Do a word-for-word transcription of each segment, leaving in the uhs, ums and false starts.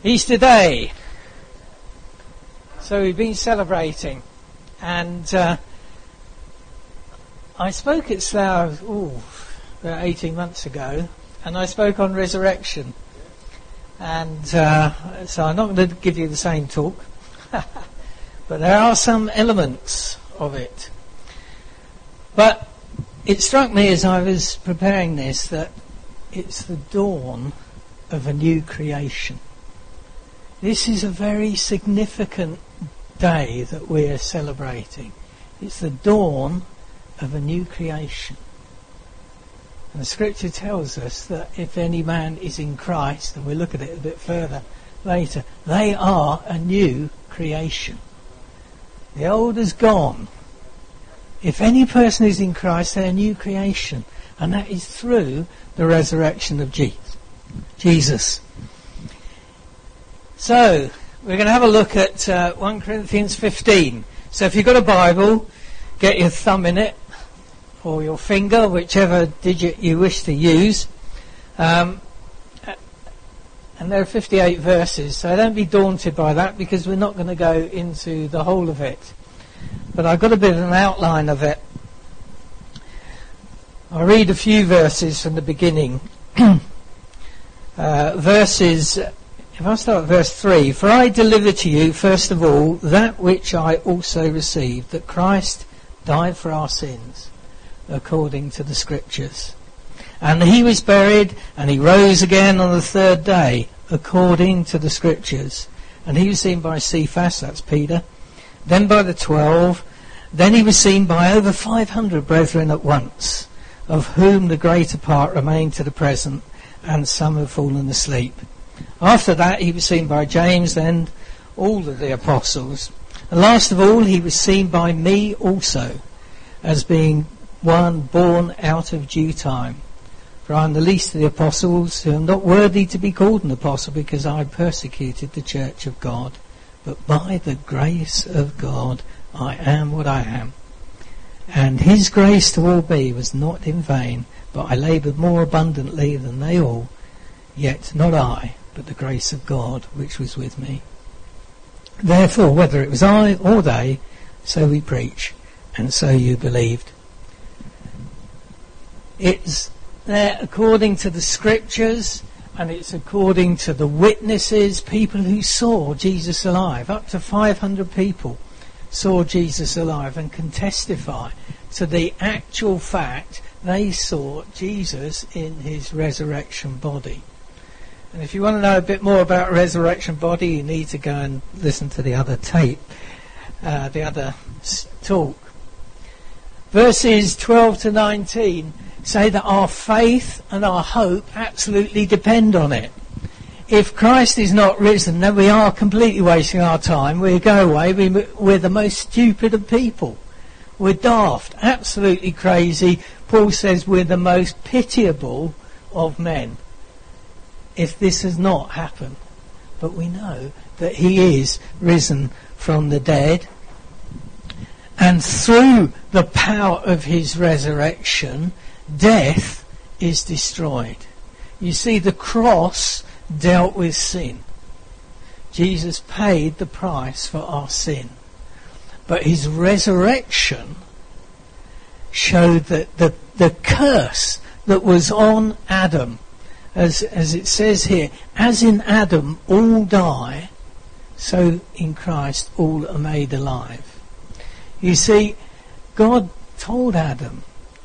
Easter Day. So we've been celebrating, and uh, I spoke at Slough ooh, about eighteen months ago, and I spoke on resurrection. And uh, so I'm not going to give you the same talk, but there are some elements of it. But it struck me as I was preparing this that it's the dawn of a new creation. This is a very significant day that we are celebrating. It's the dawn of a new creation. And the scripture tells us that if any man is in Christ, and we'll look at it a bit further later, they are a new creation. The old is gone. If any person is in Christ, they're a new creation. And that is through the resurrection of Jesus. So, we're going to have a look at uh, First Corinthians fifteen. So if you've got a Bible, get your thumb in it, or your finger, whichever digit you wish to use. Um, and there are fifty-eight verses, so don't be daunted by that, because we're not going to go into the whole of it. But I've got a bit of an outline of it. I'll read a few verses from the beginning. uh, verses... If I start at verse three, for I deliver to you, first of all, that which I also received, that Christ died for our sins, according to the Scriptures. And he was buried, and he rose again on the third day, according to the Scriptures. And he was seen by Cephas, that's Peter, then by the twelve, then he was seen by over five hundred brethren at once, of whom the greater part remain to the present, and some have fallen asleep. After that he was seen by James, then all of the apostles. And last of all he was seen by me also, as being one born out of due time. For I am the least of the apostles, who am not worthy to be called an apostle, because I persecuted the church of God. But by the grace of God I am what I am. And his grace to all be was not in vain, but I laboured more abundantly than they all. Yet not I, but the grace of God which was with me. Therefore, whether it was I or they, so we preach, and so you believed. It's there according to the Scriptures, and it's according to the witnesses, people who saw Jesus alive. Up to five hundred people saw Jesus alive and can testify to the actual fact they saw Jesus in his resurrection body. And if you want to know a bit more about resurrection body, you need to go and listen to the other tape, uh, the other talk. Verses twelve to nineteen say that our faith and our hope absolutely depend on it. If Christ is not risen, then we are completely wasting our time. We go away, we, we're the most stupid of people. We're daft, absolutely crazy. Paul says we're the most pitiable of men, if this has not happened. But we know that he is risen from the dead, and through the power of his resurrection, death is destroyed. You see, the cross dealt with sin. Jesus paid the price for our sin. But his resurrection showed that the, the curse that was on Adam, As, as it says here, as in Adam all die, so in Christ all are made alive. You see, God told Adam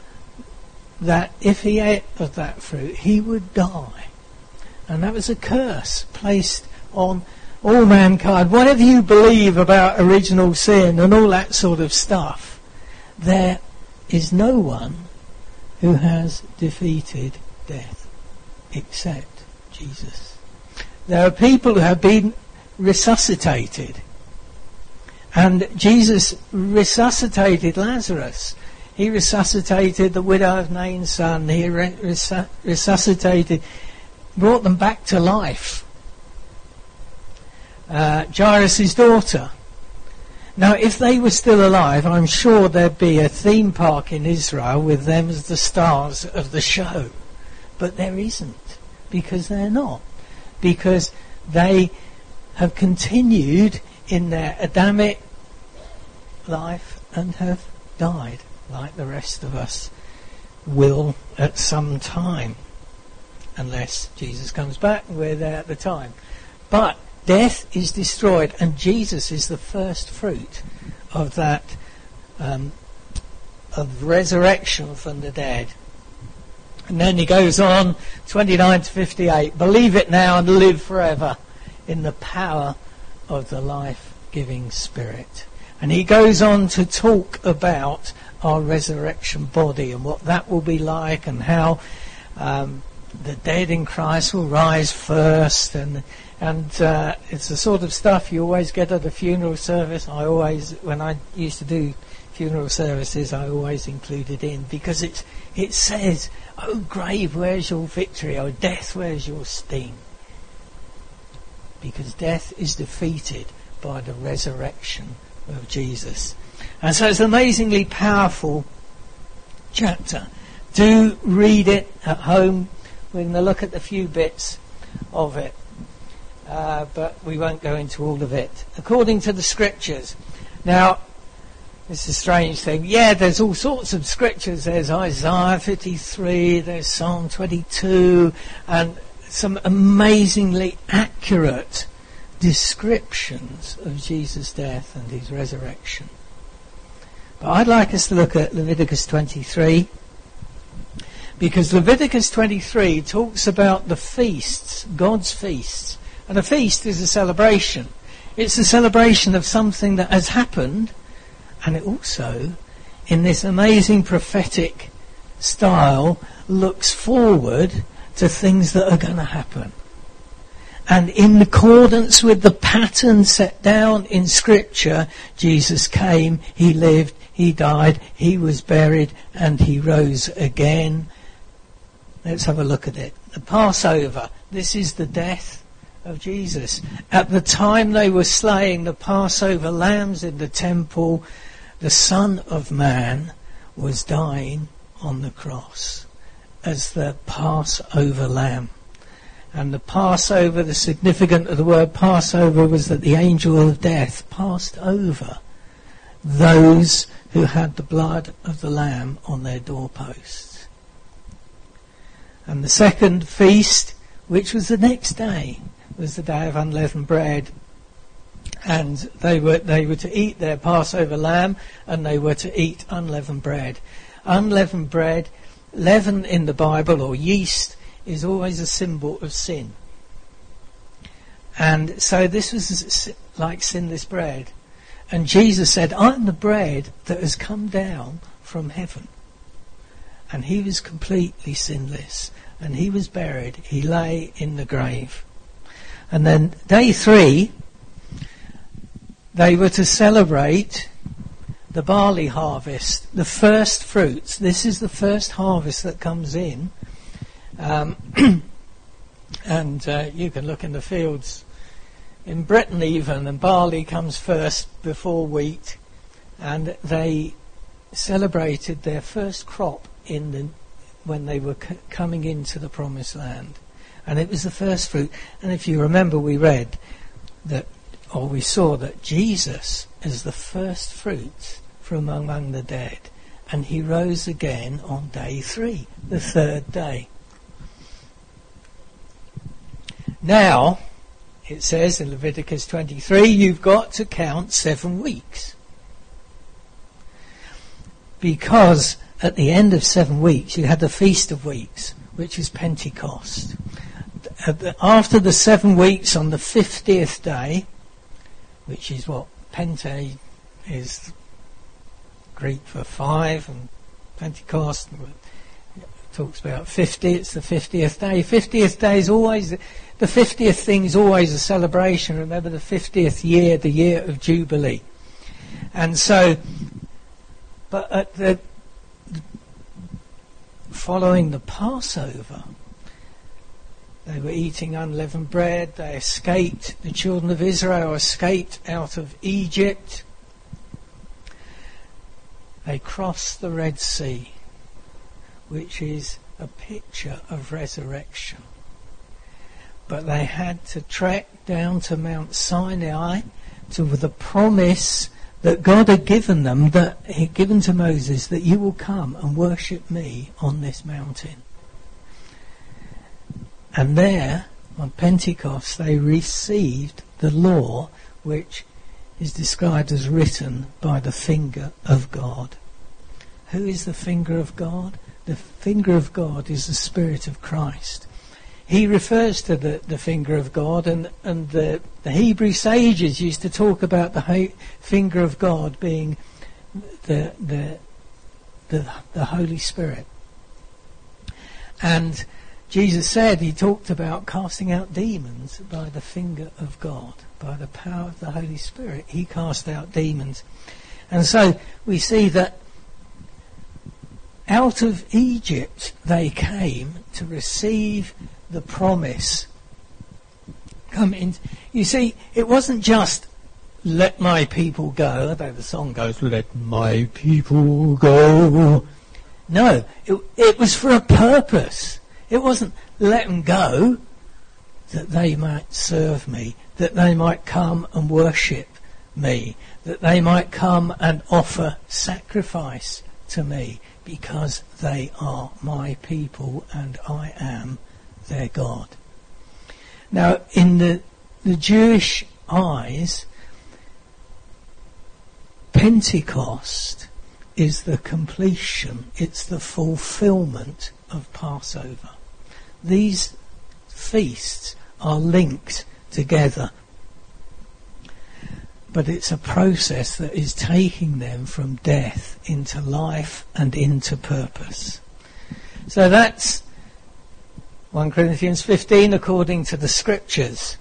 that if he ate of that fruit, he would die. And that was a curse placed on all mankind. Whatever you believe about original sin and all that sort of stuff, there is no one who has defeated death except Jesus. There are people who have been resuscitated, and Jesus resuscitated Lazarus. He resuscitated the widow of Nain's son. He re- resu- resuscitated, brought them back to life. Uh, Jairus' daughter. Now, if they were still alive, I'm sure there'd be a theme park in Israel with them as the stars of the show. But there isn't, because they're not. Because they have continued in their Adamic life and have died, like the rest of us will at some time, unless Jesus comes back and we're there at the time. But death is destroyed, and Jesus is the first fruit of that um, of resurrection from the dead. And then he goes on, twenty-nine to fifty-eight, believe it now and live forever in the power of the life-giving Spirit. And he goes on to talk about our resurrection body and what that will be like, and how um, the dead in Christ will rise first, and and uh, it's the sort of stuff you always get at a funeral service. I always, when I used to do funeral services, I always included in, because it's it says, "Oh grave, where's your victory? Oh death, where's your sting?" Because death is defeated by the resurrection of Jesus. And so it's an amazingly powerful chapter. Do read it at home. We're going to look at a few bits of it, uh, but we won't go into all of it. According to the scriptures. Now, it's a strange thing. Yeah, there's all sorts of scriptures. There's Isaiah fifty-three, there's Psalm twenty-two, and some amazingly accurate descriptions of Jesus' death and his resurrection. But I'd like us to look at Leviticus twenty-three, because Leviticus twenty-three talks about the feasts, God's feasts. And a feast is a celebration. It's a celebration of something that has happened, and it also, in this amazing prophetic style, looks forward to things that are going to happen. And in accordance with the pattern set down in Scripture, Jesus came, he lived, he died, he was buried, and he rose again. Let's have a look at it. The Passover. This is the death of Jesus. At the time they were slaying the Passover lambs in the temple, the Son of Man was dying on the cross as the Passover lamb. And the Passover, the significance of the word Passover was that the angel of death passed over those who had the blood of the lamb on their doorposts. And the second feast, which was the next day, was the day of unleavened bread. And they were they were to eat their Passover lamb, and they were to eat unleavened bread. Unleavened bread, leaven in the Bible, or yeast, is always a symbol of sin. And so this was like sinless bread. And Jesus said, I'm the bread that has come down from heaven. And he was completely sinless. And he was buried. He lay in the grave. And then day three, they were to celebrate the barley harvest, the first fruits. This is the first harvest that comes in. Um, and uh, you can look in the fields in Britain even, and barley comes first before wheat, and they celebrated their first crop in the when they were c- coming into the promised land, and it was the first fruit. And if you remember, we read that, or we saw that Jesus is the first fruit from among the dead, and he rose again on day three, the third day. Now, it says in Leviticus twenty-three, you've got to count seven weeks. Because at the end of seven weeks, you had the Feast of Weeks, which is Pentecost. After the seven weeks, on the fiftieth day, which is what Pente is Greek for five, and Pentecost talks about fifty, it's the fiftieth day. fiftieth day is always, the fiftieth thing is always a celebration. Remember the fiftieth year, the year of Jubilee. And so, but at the, following the Passover, they were eating unleavened bread, they escaped, the children of Israel escaped out of Egypt. They crossed the Red Sea, which is a picture of resurrection. but they had to trek down to Mount Sinai to the promise that God had given them, that he had given to Moses, that you will come and worship me on this mountain. And there, on Pentecost, they received the law, which is described as written by the finger of God. Who is the finger of God? The finger of God is the Spirit of Christ. He refers to the, the finger of God, and, and the, the Hebrew sages used to talk about the ho- finger of God being the, the, the, the Holy Spirit. And Jesus said, he talked about casting out demons by the finger of God, by the power of the Holy Spirit. He cast out demons. And so we see that out of Egypt they came to receive the promise. Come in. You see, it wasn't just let my people go, although the song goes, let my people go. No, it, it was for a purpose. It wasn't let them go that they might serve me, that they might come and worship me, that they might come and offer sacrifice to me, because they are my people and I am their God. Now, in the, the Jewish eyes, Pentecost is the completion, it's the fulfillment of Passover. These feasts are linked together, but it's a process that is taking them from death into life and into purpose. So that's First Corinthians fifteen according to the Scriptures.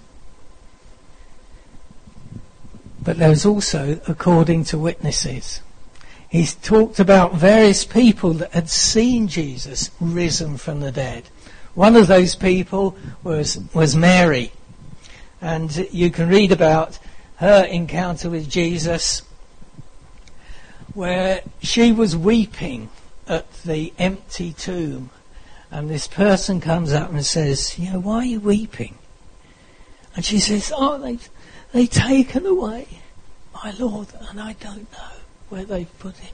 But there's also according to witnesses. He's talked about various people that had seen Jesus risen from the dead. One of those people was, was Mary. And you can read about her encounter with Jesus, where she was weeping at the empty tomb. And this person comes up and says, you know, why are you weeping? And she says, oh, they've, they've taken away my Lord, and I don't know where they've put him.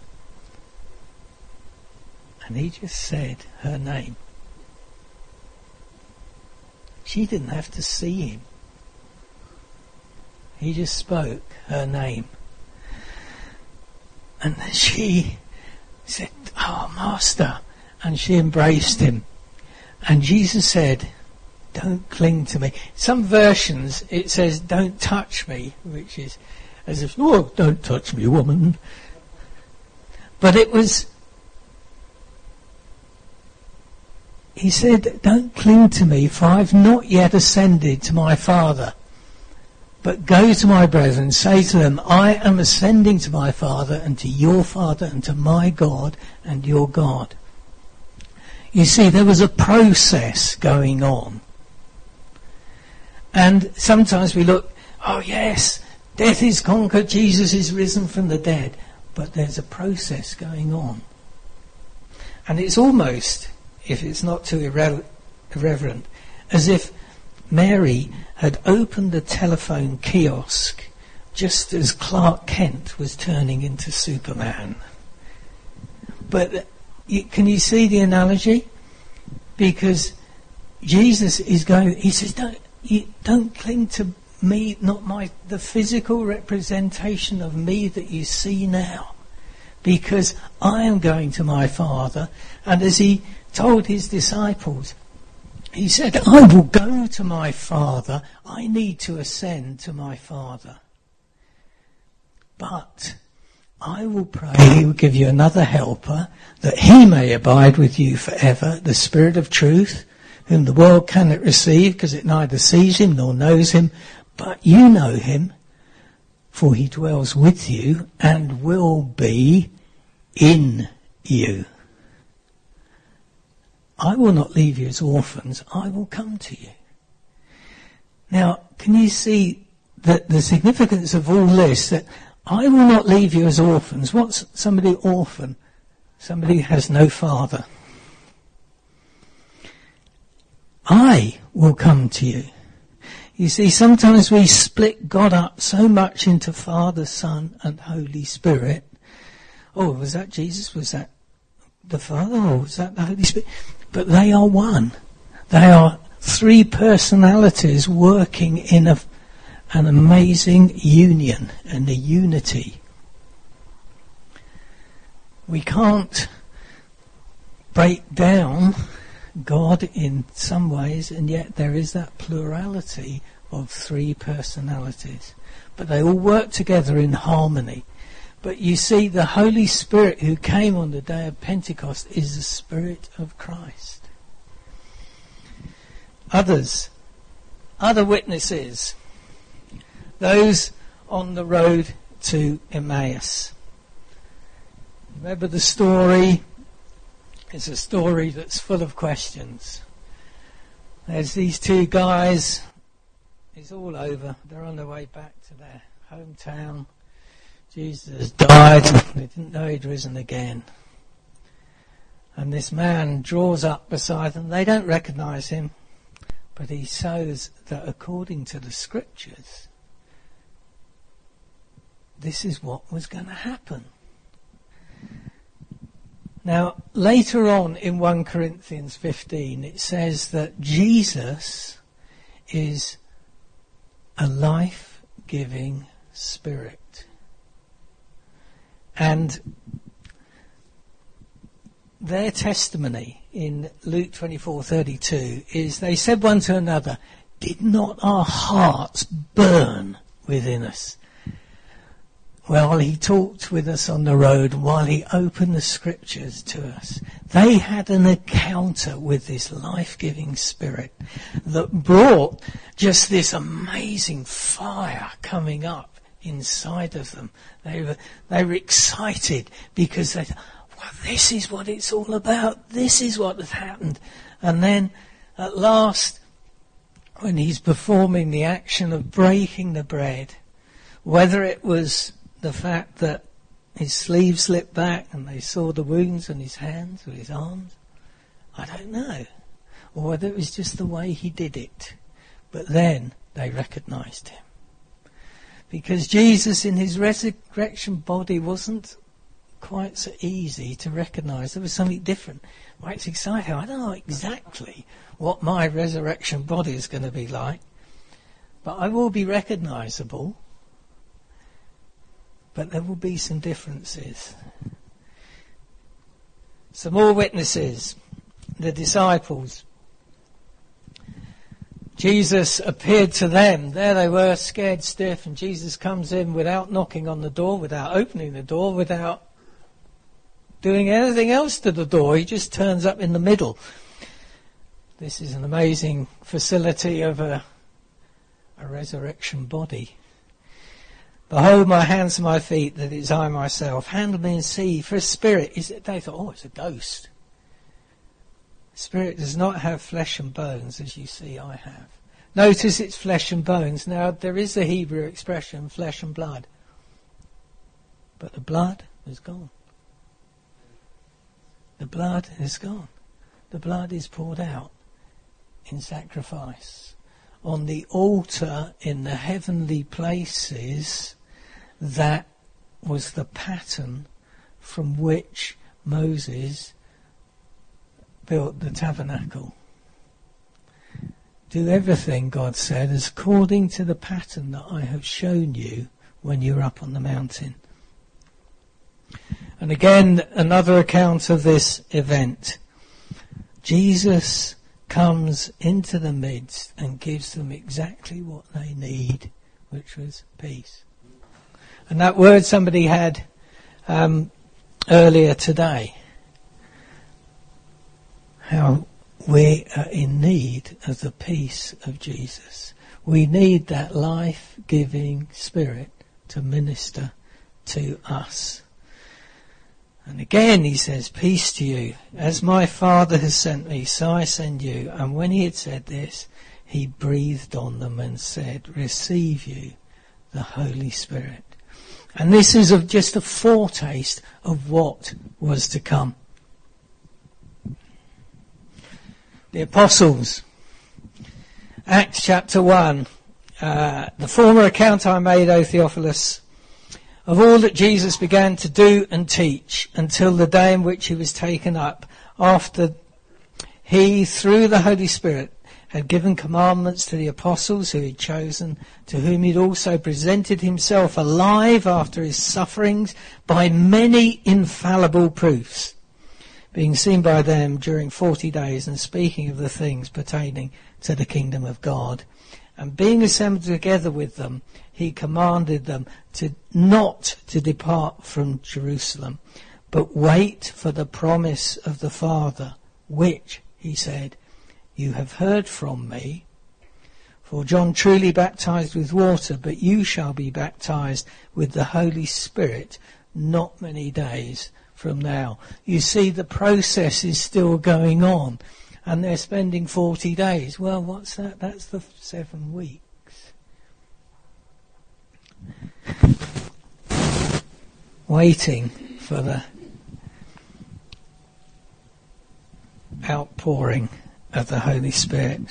And he just said her name. She didn't have to see him. He just spoke her name. And she said, oh, Master. And she embraced him. And Jesus said, don't cling to me. Some versions it says, don't touch me, which is as if, oh, don't touch me, woman. But it was, he said, don't cling to me, for I've not yet ascended to my Father. But go to my brethren, say to them, I am ascending to my Father and to your Father and to my God and your God. You see, there was a process going on. And sometimes we look, oh yes, death is conquered, Jesus is risen from the dead. But there's a process going on. And it's almost, if it's not too irre- irreverent, as if Mary had opened the telephone kiosk just as Clark Kent was turning into Superman. But you, can you see the analogy? Because Jesus is going, he says, don't, you, don't cling to me, not my, the physical representation of me that you see now. Because I am going to my Father. And as he told his disciples, he said, I will go to my Father. I need to ascend to my Father. But I will pray he will give you another helper, that he may abide with you forever, the Spirit of truth, whom the world cannot receive, because it neither sees him nor knows him, but you know him, for he dwells with you and will be in you. I will not leave you as orphans, I will come to you. Now, can you see that the significance of all this, that I will not leave you as orphans? What's somebody orphan? Somebody who has no father. I will come to you. You see, sometimes we split God up so much into Father, Son and Holy Spirit. Oh, was that Jesus? Was that the Father? Or was that the Holy Spirit? But they are one. They are three personalities working in a, an amazing union and a unity. We can't break down God in some ways, and yet there is that plurality of three personalities. But they all work together in harmony. But you see, the Holy Spirit who came on the day of Pentecost is the Spirit of Christ. Others, other witnesses, those on the road to Emmaus. Remember the story? It's a story that's full of questions. There's these two guys. It's all over. They're on their way back to their hometown. Jesus died. They didn't know he'd risen again. And this man draws up beside them. They don't recognise him. But he shows that according to the scriptures, this is what was going to happen. Now, later on in First Corinthians fifteen, it says that Jesus is a life-giving spirit. And their testimony in Luke twenty-four thirty-two is, they said one to another, "Did not our hearts burn within us while he talked with us on the road, while he opened the scriptures to us?" They had an encounter with this life-giving spirit that brought just this amazing fire coming up inside of them. They were, they were excited because they thought, well, this is what it's all about. This is what has happened. And then at last, when he's performing the action of breaking the bread, whether it was the fact that his sleeve slipped back and they saw the wounds on his hands or his arms, I don't know. Or whether it was just the way he did it. But then they recognised him. Because Jesus in his resurrection body wasn't quite so easy to recognise. There was something different. Well, it's exciting. I don't know exactly what my resurrection body is going to be like. But I will be recognisable. But there will be some differences. Some more witnesses. The disciples. Jesus appeared to them. There they were, scared stiff, and Jesus comes in without knocking on the door, without opening the door, without doing anything else to the door. He just turns up in the middle. This is an amazing facility of a, a resurrection body. Behold my hands and my feet, that it is I myself. Handle me and see, for a spirit is it? They thought, oh, it's a ghost. Spirit does not have flesh and bones, as you see I have. Notice it's flesh and bones. Now, there is a Hebrew expression, flesh and blood. But the blood is gone. The blood is gone. The blood is poured out in sacrifice. On the altar in the heavenly places, that was the pattern from which Moses built the tabernacle. Do everything, God said, as according to the pattern that I have shown you when you're up on the mountain. And again, another account of this event. Jesus comes into the midst and gives them exactly what they need, which was peace. And that word somebody had um, earlier today, how we are in need of the peace of Jesus. We need that life-giving spirit to minister to us. And again he says, peace to you. As my Father has sent me, so I send you. And when he had said this, he breathed on them and said, receive you the Holy Spirit. And this is of just a foretaste of what was to come. The apostles, Acts chapter one, uh, the former account I made, O Theophilus, of all that Jesus began to do and teach until the day in which he was taken up, after he, through the Holy Spirit, had given commandments to the apostles who he'd chosen, to whom he'd also presented himself alive after his sufferings by many infallible proofs, being seen by them during forty days, and speaking of the things pertaining to the kingdom of God. And being assembled together with them, he commanded them to not to depart from Jerusalem, but wait for the promise of the Father, which, he said, you have heard from me. For John truly baptized with water, but you shall be baptized with the Holy Spirit not many days from now. You see, the process is still going on, and they're spending forty days. Well, what's that? That's the seven weeks. Waiting for the outpouring of the Holy Spirit.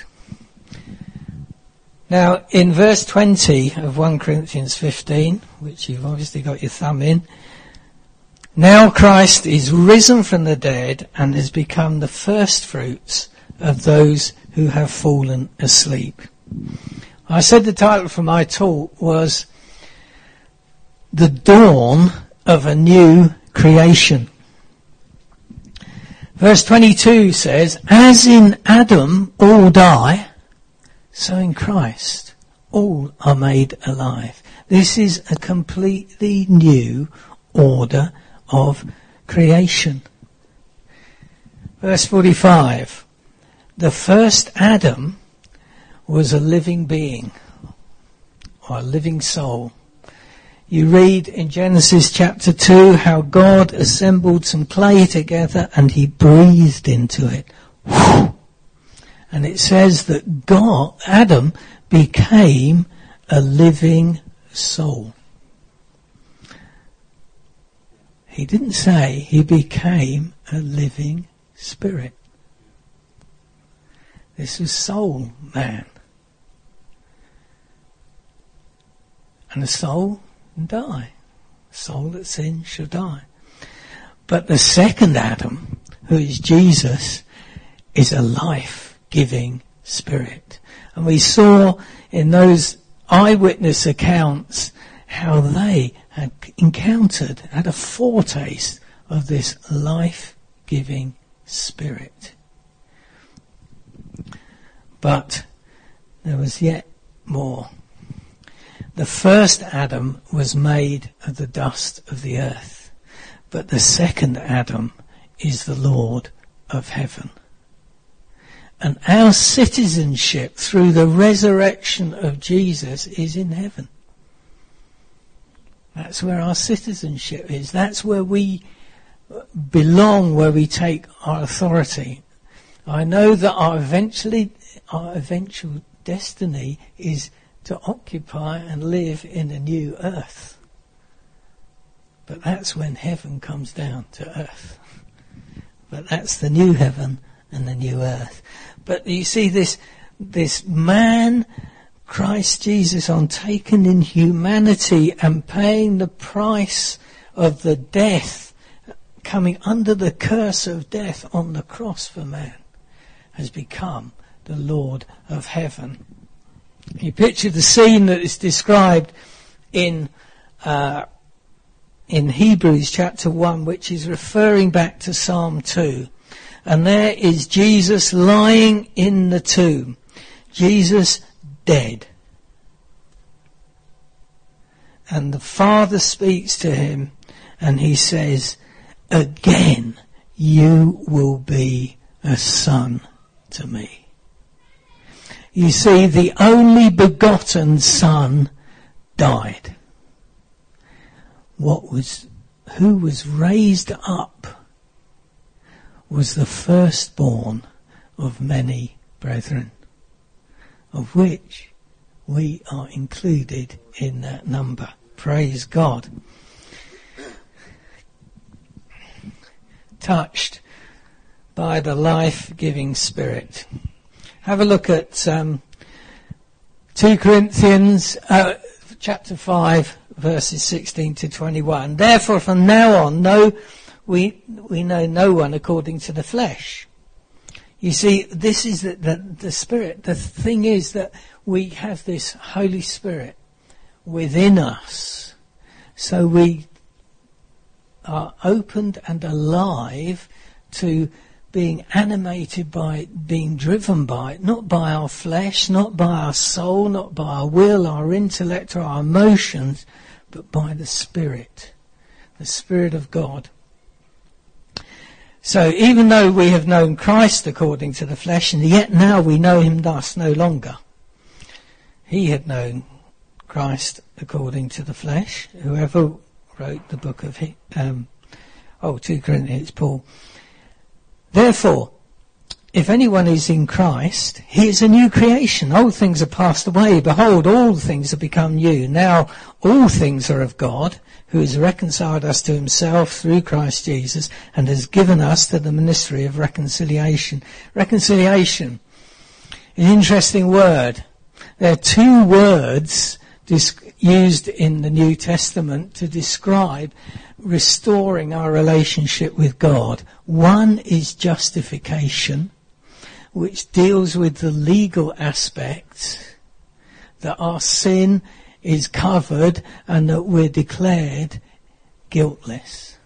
Now, in verse twenty of First Corinthians fifteen, which you've obviously got your thumb in, now Christ is risen from the dead and has become the first fruits of those who have fallen asleep. I said the title for my talk was The Dawn of a New Creation. Verse twenty-two says, as in Adam all die, so in Christ all are made alive. This is a completely new order of creation. Verse forty-five, the first Adam was a living being, or a living soul. You read in Genesis chapter two how God assembled some clay together and he breathed into it. And it says that God, Adam, became a living soul. He didn't say he became a living spirit. This was soul man. And the soul die. Soul that sins shall die. But the second Adam, who is Jesus, is a life-giving spirit. And we saw in those eyewitness accounts how they had encountered, had a foretaste of this life-giving spirit. But there was yet more. The first Adam was made of the dust of the earth, but the second Adam is the Lord of heaven. And our citizenship through the resurrection of Jesus is in heaven. That's where our citizenship is. That's where we belong, where we take our authority. I know that our eventually, our eventual destiny is to occupy and live in a new earth. But that's when heaven comes down to earth. But that's the new heaven and the new earth. But you see this, this man, Christ Jesus, on taken in humanity and paying the price of the death, coming under the curse of death on the cross for man, has become the Lord of heaven. You picture the scene that is described in uh, in Hebrews chapter one, which is referring back to Psalm two. And there is Jesus lying in the tomb. Jesus dead. And the Father speaks to him and he says, again you will be a son to me. You see, the only begotten Son died. What was, who was raised up was the firstborn of many brethren, of which we are included in that number. Praise God. Touched by the life-giving Spirit. Have a look at um, Second Corinthians uh, chapter five, verses sixteen to twenty-one. Therefore, from now on, no, we we know no one according to the flesh. You see, this is the, the, the Spirit. The thing is that we have this Holy Spirit within us. So we are opened and alive to being animated by, being driven by, not by our flesh, not by our soul, not by our will, our intellect or our emotions, but by the Spirit, the Spirit of God. So even though we have known Christ according to the flesh, and yet now we know him thus no longer. He had known Christ according to the flesh. Whoever wrote the book of, um, oh, Second Corinthians, Paul. Therefore, if anyone is in Christ, he is a new creation. Old things are passed away. Behold, all things have become new. Now all things are of God, who has reconciled us to himself through Christ Jesus and has given us to the ministry of reconciliation. Reconciliation is an interesting word. There are two words used in the New Testament to describe restoring our relationship with God. One is justification, which deals with the legal aspects, that our sin is covered and that we're declared guiltless.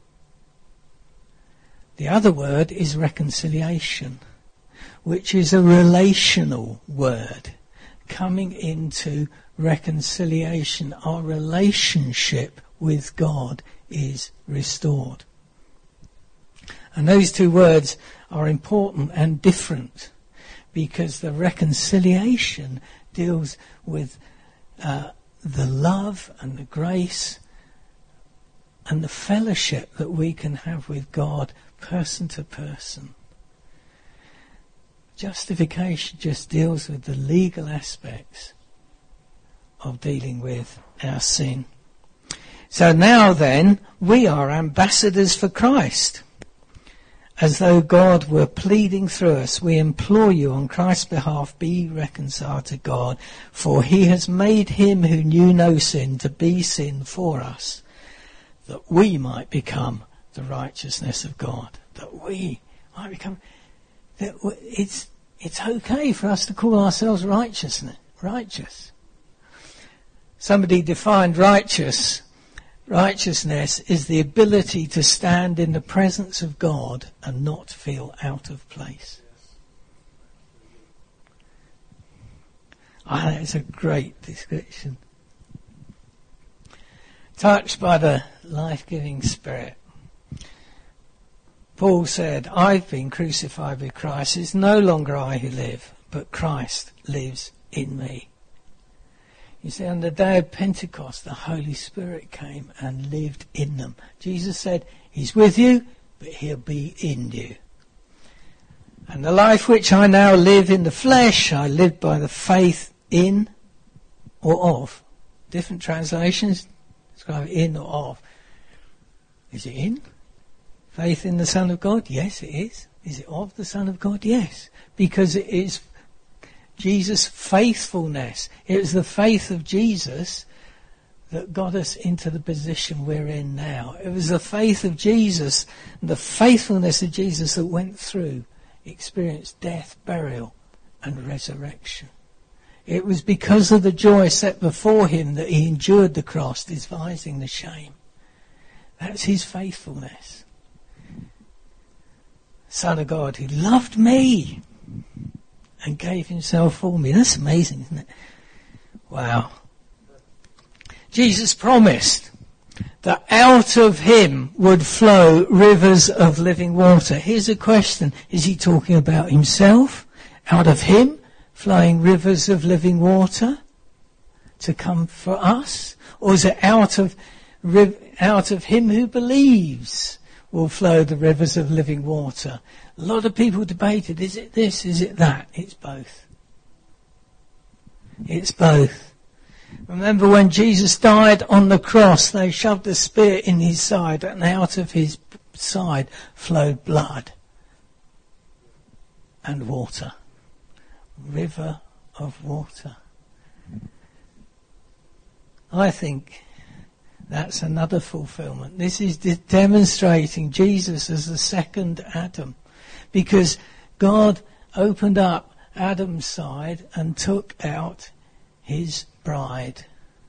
The other word is reconciliation, which is a relational word, coming into reconciliation. Our relationship with God is restored. And those two words are important and different, because the reconciliation deals with uh, the love and the grace and the fellowship that we can have with God person to person. Justification just deals with the legal aspects of dealing with our sin. So now then, we are ambassadors for Christ. As though God were pleading through us, we implore you on Christ's behalf, be reconciled to God, for he has made him who knew no sin to be sin for us, that we might become the righteousness of God. That we might become... That it's it's okay for us to call ourselves righteousness, righteous. Somebody defined righteous Righteousness is the ability to stand in the presence of God and not feel out of place. I think it's a great description. Touched by the life-giving Spirit. Paul said, I've been crucified with Christ. It's no longer I who live, but Christ lives in me. You see, on the day of Pentecost, the Holy Spirit came and lived in them. Jesus said, he's with you, but he'll be in you. And the life which I now live in the flesh, I live by the faith in or of. Different translations describe in or of. Is it in? Faith in the Son of God? Yes, it is. Is it of the Son of God? Yes. Because it is Jesus' faithfulness. It was the faith of Jesus that got us into the position we're in now. It was the faith of Jesus, the faithfulness of Jesus that went through, experienced death, burial, and resurrection. It was because of the joy set before him that he endured the cross, despising the shame. That's his faithfulness. Son of God, who loved me and gave himself for me. That's amazing, isn't it? Wow. Jesus promised that out of him would flow rivers of living water. Here's a question. Is he talking about himself? Out of him flowing rivers of living water to come for us? Or is it out of, out of him who believes will flow the rivers of living water? A lot of people debated, is it this, is it that? It's both. It's both. Remember when Jesus died on the cross, they shoved a spear in his side and out of his side flowed blood and water. River of water. I think that's another fulfillment. This is de- demonstrating Jesus as the second Adam, because God opened up Adam's side and took out his bride.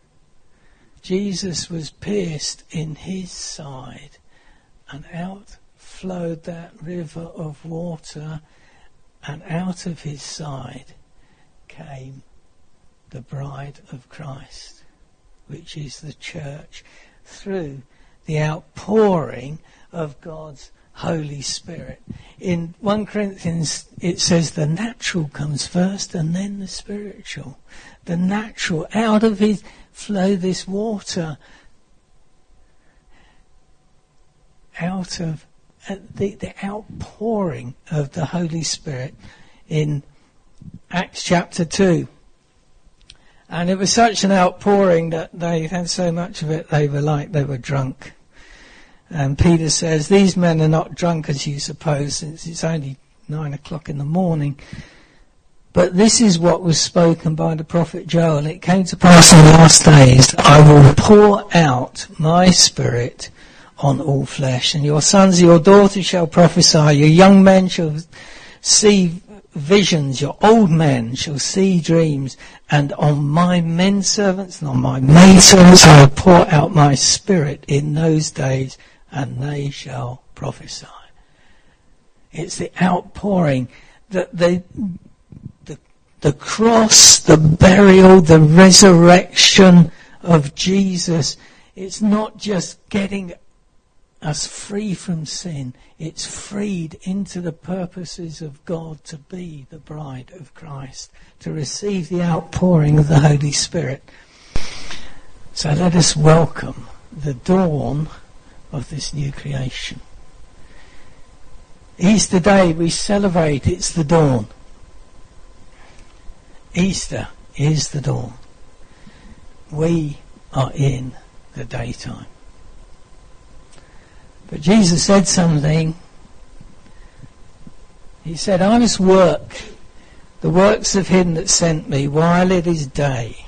Jesus was pierced in his side, and out flowed that river of water, and out of his side came the bride of Christ, which is the church, through the outpouring of God's Holy Spirit. In First Corinthians it says the natural comes first and then the spiritual. The natural, out of his flow this water, out of uh, the, the outpouring of the Holy Spirit in Acts chapter two. And it was such an outpouring that they had so much of it they were like they were drunk. And Peter says, these men are not drunk as you suppose, since it's only nine o'clock in the morning. But this is what was spoken by the prophet Joel. It came to pass in the last days, I will pour out my spirit on all flesh, and your sons and your daughters shall prophesy, your young men shall see visions, your old men shall see dreams, and on my men servants and on my maid servants I will pour out my spirit in those days, and they shall prophesy. It's the outpouring, that the, the the cross, the burial, the resurrection of Jesus. It's not just getting us free from sin, it's freed into the purposes of God to be the bride of Christ, to receive the outpouring of the Holy Spirit. So let us welcome the dawn of this new creation. Easter Day we celebrate, it's the dawn. Easter is the dawn. We are in the daytime. But Jesus said something. He said, I must work the works of him that sent me while it is day.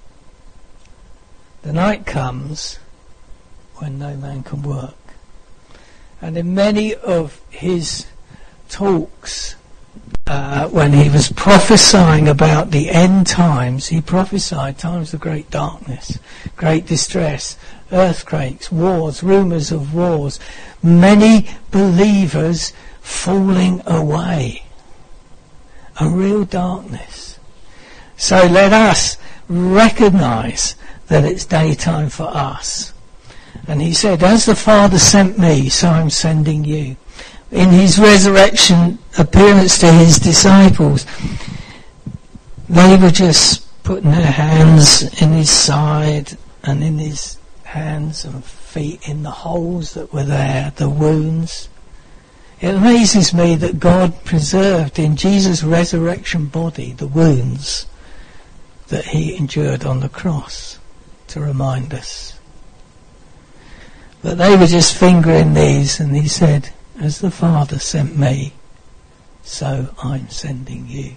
The night comes when no man can work. And in many of his talks, uh, when he was prophesying about the end times, he prophesied times of great darkness, great distress, earthquakes, wars, rumours of wars, many believers falling away. A real darkness. So let us recognise that it's daytime for us. And he said, as the Father sent me, so I'm sending you. In his resurrection appearance to his disciples, they were just putting their hands in his side and in his hands and feet in the holes that were there, the wounds. It amazes me that God preserved in Jesus' resurrection body the wounds that he endured on the cross to remind us. But they were just fingering these, and he said, as the Father sent me, so I'm sending you.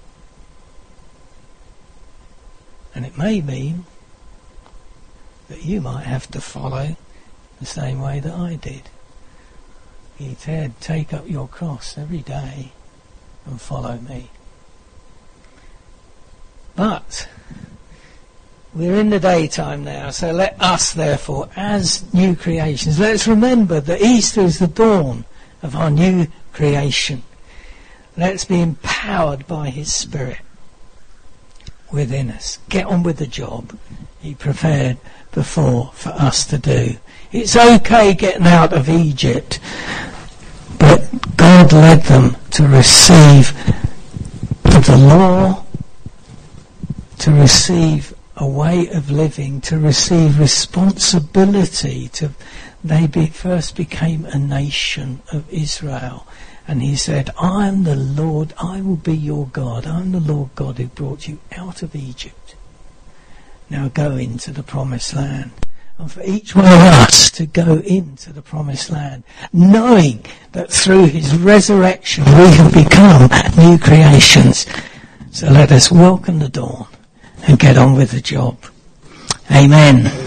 And it may mean that you might have to follow the same way that I did. He said, take up your cross every day and follow me. But we're in the daytime now, so let us therefore, as new creations, let's remember that Easter is the dawn of our new creation. Let's be empowered by his Spirit within us. Get on with the job he prepared before for us to do. It's okay getting out of Egypt, but God led them to receive the law, to receive a way of living, to receive responsibility. To they be, first became a nation of Israel. And he said, I am the Lord, I will be your God. I am the Lord God who brought you out of Egypt. Now go into the promised land. And for each one of us to go into the promised land, knowing that through his resurrection we have become new creations. So let us welcome the dawn and get on with the job. Amen.